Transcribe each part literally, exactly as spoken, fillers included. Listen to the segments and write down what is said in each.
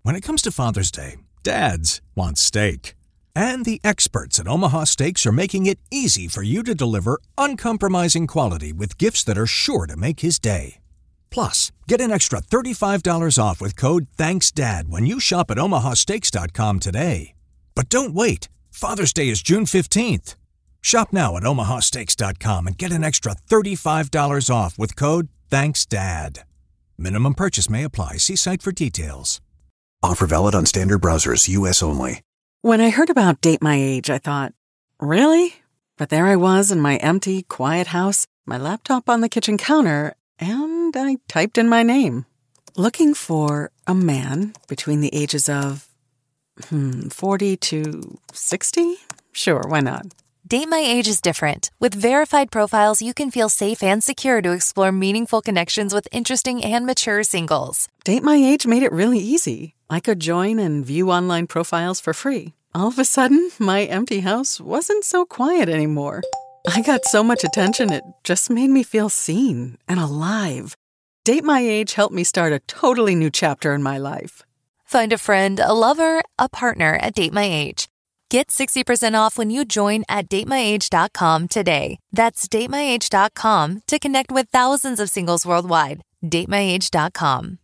When it comes to Father's Day, dads want steak. And the experts at Omaha Steaks are making it easy for you to deliver uncompromising quality with gifts that are sure to make his day. Plus, get an extra thirty-five dollars off with code THANKSDAD when you shop at omaha steaks dot com today. But don't wait. Father's Day is June fifteenth. Shop now at omaha steaks dot com and get an extra thirty-five dollars off with code THANKSDAD. Minimum purchase may apply. See site for details. Offer valid on standard browsers, U S only. When I heard about Date My Age, I thought, really? But there I was in my empty, quiet house, my laptop on the kitchen counter, and I typed in my name. Looking for a man between the ages of, hmm, forty to sixty? Sure, why not? Date My Age is different. With verified profiles, you can feel safe and secure to explore meaningful connections with interesting and mature singles. Date My Age made it really easy. I could join and view online profiles for free. All of a sudden, my empty house wasn't so quiet anymore. I got so much attention, it just made me feel seen and alive. Date My Age helped me start a totally new chapter in my life. Find a friend, a lover, a partner at Date My Age. Get sixty percent off when you join at date my age dot com today. That's date my age dot com to connect with thousands of singles worldwide. date my age dot com.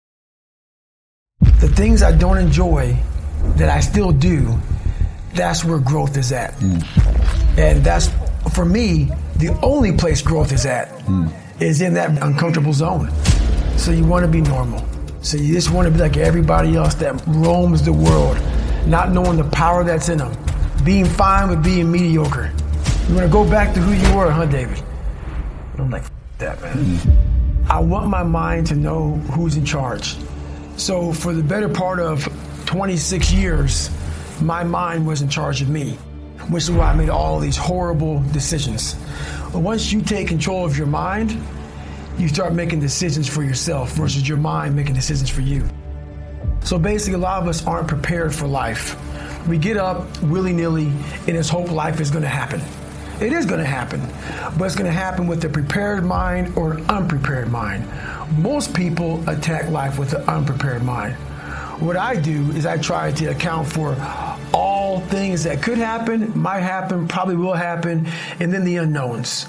The things I don't enjoy that I still do, that's where growth is at. Mm. And that's, for me, the only place growth is at mm. is in that uncomfortable zone. So you want to be normal. So you just want to be like everybody else that roams the world, not knowing the power that's in them, being fine with being mediocre. You want to go back to who you were, huh, David? And I'm like, F- that, man. Mm. I want my mind to know who's in charge. So for the better part of twenty-six years, my mind was in charge of me, which is why I made all these horrible decisions. But once you take control of your mind, you start making decisions for yourself versus your mind making decisions for you. So basically, a lot of us aren't prepared for life. We get up willy-nilly and just hope life is going to happen. It is going to happen, but it's going to happen with a prepared mind or an unprepared mind. Most people attack life with an unprepared mind. What I do is I try to account for all things that could happen, might happen, probably will happen, and then the unknowns.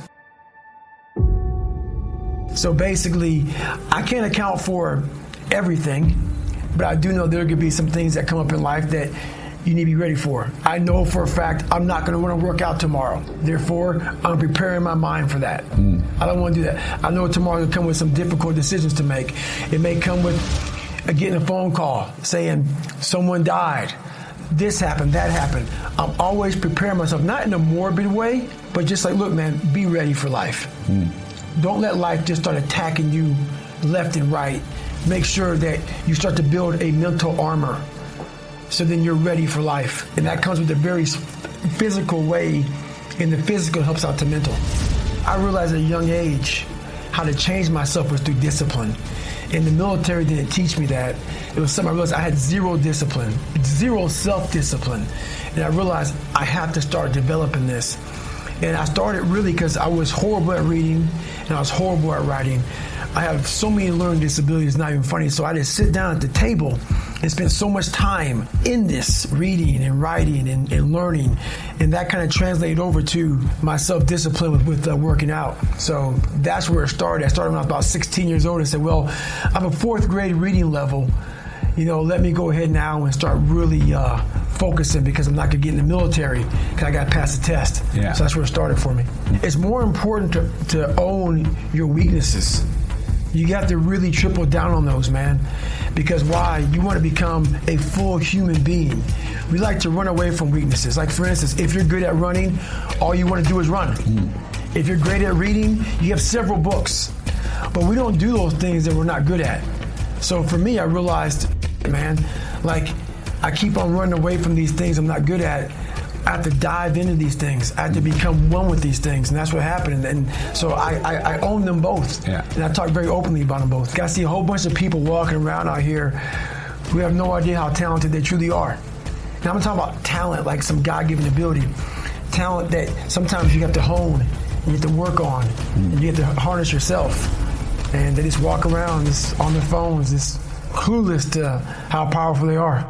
So basically, I can't account for everything, but I do know there could be some things that come up in life that you need to be ready for. I know for a fact I'm not going to want to work out tomorrow. Therefore, I'm preparing my mind for that. Mm. I don't want to do that. I know tomorrow will come with some difficult decisions to make. It may come with uh, getting a phone call saying someone died. This happened, that happened. I'm always preparing myself, not in a morbid way, but just like, look, man, be ready for life. Mm. Don't let life just start attacking you left and right. Make sure that you start to build a mental armor so then you're ready for life. And that comes with a very physical way, and the physical helps out the mental. I realized at a young age how to change myself was through discipline. And the military didn't teach me that. It was something I realized I had zero discipline, zero self-discipline. And I realized I have to start developing this. And I started really because I was horrible at reading and I was horrible at writing. I have so many learning disabilities, it's not even funny. So I just sit down at the table and spend so much time in this, reading and writing and, and learning. And that kind of translated over to my self-discipline with, with uh, working out. So that's where it started. I started when I was about sixteen years old and said, well, I'm a fourth grade reading level. You know, let me go ahead now and start really uh, focusing because I'm not going to get in the military because I got to pass the test. Yeah. So that's where it started for me. It's more important to, to own your weaknesses. You got to really triple down on those, man. Because why? You want to become a full human being. We like to run away from weaknesses. Like, for instance, if you're good at running, all you want to do is run. Mm. If you're great at reading, you have several books. But we don't do those things that we're not good at. So for me, I realized, man, like, I keep on running away from these things I'm not good at. I have to dive into these things. I have to become one with these things, and that's what happened. And so I, I, I own them both, yeah. And I talk very openly about them both. I see a whole bunch of people walking around out here who have no idea how talented they truly are. And I'm talking about talent, like some God-given ability. Talent that sometimes you have to hone, and you have to work on, mm. and you have to harness yourself. And they just walk around just on their phones, just clueless to how powerful they are.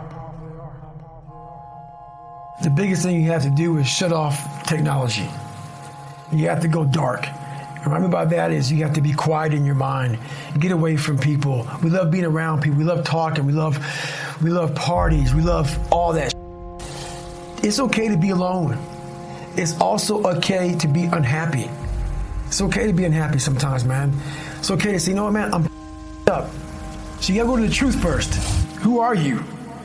The biggest thing you have to do is shut off technology. You have to go dark. And what I mean by that is you have to be quiet in your mind. Get away from people. We love being around people. We love talking. We love, we love parties. We love all that. It's okay to be alone. It's also okay to be unhappy. It's okay to be unhappy sometimes, man. It's okay to say, you know what, man, I'm up. So you gotta go to the truth first. Who are you?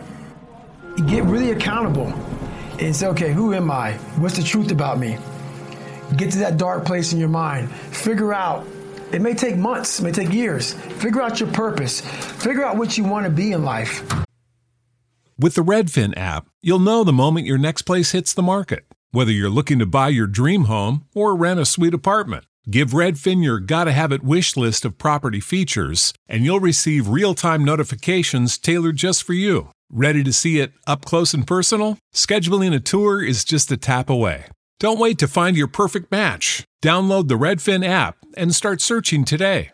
Get really accountable and say, okay, who am I? What's the truth about me? Get to that dark place in your mind. Figure out, it may take months, it may take years. Figure out your purpose. Figure out what you want to be in life. With the Redfin app, you'll know the moment your next place hits the market. Whether you're looking to buy your dream home or rent a sweet apartment, give Redfin your gotta-have-it wish list of property features, and you'll receive real-time notifications tailored just for you. Ready to see it up close and personal? Scheduling a tour is just a tap away. Don't wait to find your perfect match. Download the Redfin app and start searching today.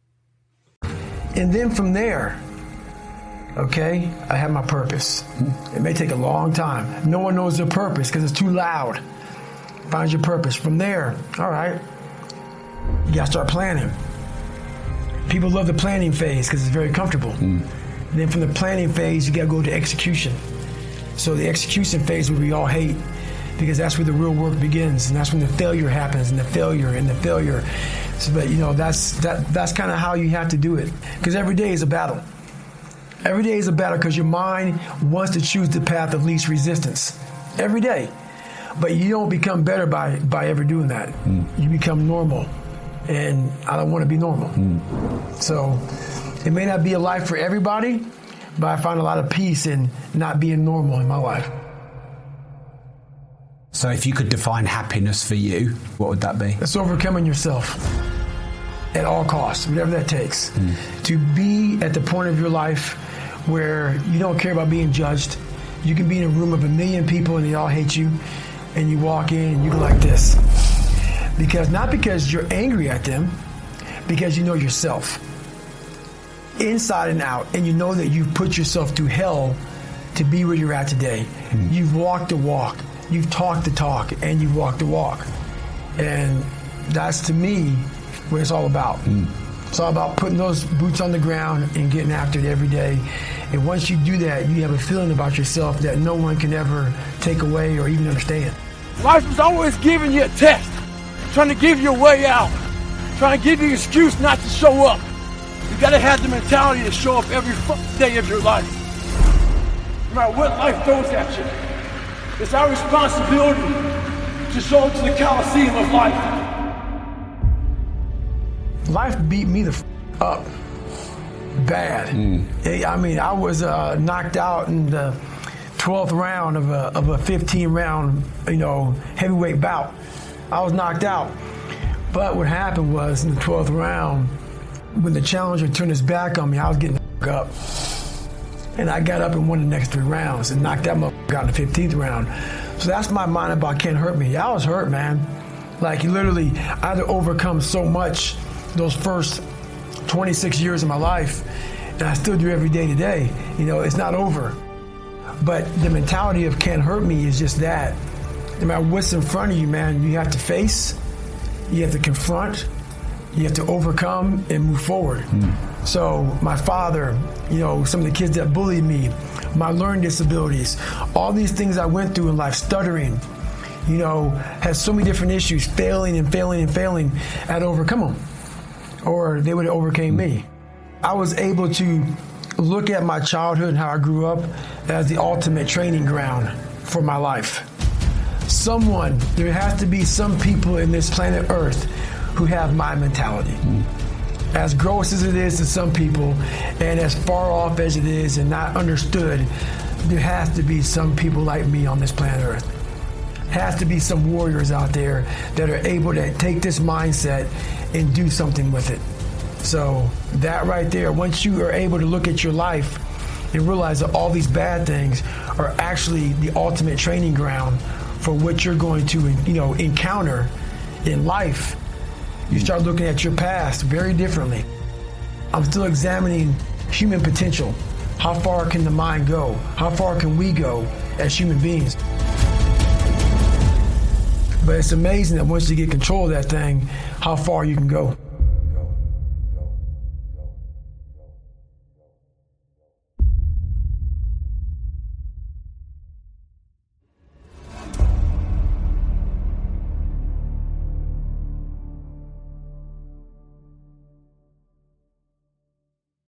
And then from there, okay, I have my purpose. It may take a long time. No one knows their purpose because it's too loud. Find your purpose. From there, all right, you got to start planning. People love the planning phase because it's very comfortable. Mm. And then from the planning phase, you got to go to execution. So the execution phase is what we all hate, because that's where the real work begins, and that's when the failure happens, and the failure and the failure. So, but you know, that's that that's kind of how you have to do it, because every day is a battle. Every day is a battle because your mind wants to choose the path of least resistance every day, but you don't become better by by ever doing that. Mm. You become normal, and I don't want to be normal. Mm. So it may not be a life for everybody, but I find a lot of peace in not being normal in my life. So if you could define happiness for you, what would that be? It's overcoming yourself at all costs, whatever that takes. Mm. To be at the point of your life where you don't care about being judged. You can be in a room of a million people and they all hate you, and you walk in and you go like this. Because not because you're angry at them, because you know yourself. Inside and out, and you know that you've put yourself through hell to be where you're at today. Mm. You've walked the walk. You've talked the talk, and you've walked the walk. And that's, to me, what it's all about. Mm. It's all about putting those boots on the ground and getting after it every day. And once you do that, you have a feeling about yourself that no one can ever take away or even understand. Life is always giving you a test, trying to give you a way out, trying to give you an excuse not to show up. You got to have the mentality to show up every day of your life. No matter what life throws at you, it's our responsibility to show up to the Coliseum of life. Life beat me the f- up bad. Mm. I mean, I was uh, knocked out in the twelfth round of a of a fifteen round, you know, heavyweight bout. I was knocked out. But what happened was, in the twelfth round, when the challenger turned his back on me, I was getting f- up. And I got up and won the next three rounds and knocked that motherfucker out in the fifteenth round. So that's my mind about can't hurt me. I was hurt, man. Like, literally, I had to overcome so much those first twenty-six years of my life, and I still do every day today. You know, it's not over. But the mentality of can't hurt me is just that. No matter what's in front of you, man, you have to face, you have to confront, you have to overcome and move forward. Mm. So my father, you know, some of the kids that bullied me, my learning disabilities, all these things I went through in life, stuttering, you know, had so many different issues, failing and failing and failing, I had to overcome them. Or they would have overcame me. I was able to look at my childhood and how I grew up as the ultimate training ground for my life. Someone, there has to be some people in this planet Earth who have my mentality. Mm. As gross as it is to some people, and as far off as it is and not understood, there has to be some people like me on this planet Earth. Has to be some warriors out there that are able to take this mindset and do something with it. So that right there, once you are able to look at your life and realize that all these bad things are actually the ultimate training ground for what you're going to, you know, encounter in life, you start looking at your past very differently. I'm still examining human potential. How far can the mind go? How far can we go as human beings? But it's amazing that once you get control of that thing, how far you can go.